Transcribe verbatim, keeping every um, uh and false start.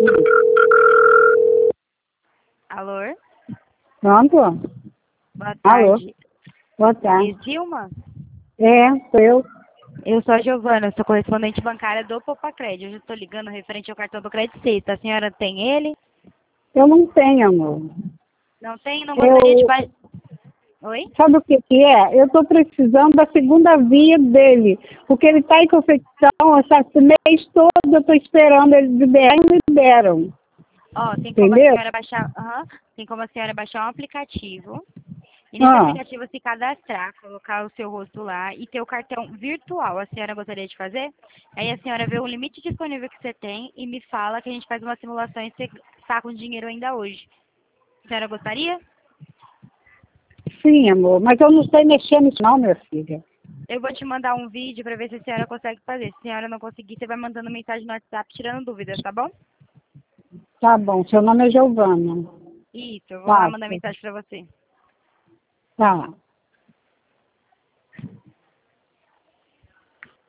Alô? Pronto? Boa Alô? tarde. Boa tarde. É Dilma? É, sou eu. Eu sou a Giovana, sou correspondente bancária do Popacred. Hoje eu estou ligando referente ao cartão do Crédito Cita. A senhora tem ele? Eu não tenho, amor. Não tem? Não gostaria de... Eu... ba- Oi? Sabe o que que é? Eu estou precisando da segunda via dele, porque ele está em confecção, esse mês todo eu estou esperando eles liberarem e não liberam. Ó, tem como a Entendeu? senhora baixar... Aham. Tem como a senhora baixar um aplicativo. E nesse Ah, aplicativo se cadastrar, colocar o seu rosto lá e ter o cartão virtual. A senhora gostaria de fazer? Aí a senhora vê o limite disponível que você tem e me fala que a gente faz uma simulação e você está com dinheiro ainda hoje. A senhora gostaria? sim, amor, mas eu não sei mexer nisso não, minha filha. Eu vou te mandar um vídeo para ver se a senhora consegue fazer. Se a senhora não conseguir, você vai mandando mensagem no WhatsApp tirando dúvidas, tá bom? Tá bom, seu nome é Giovana. Isso, eu vou lá Tá, mandar mensagem para você. tá.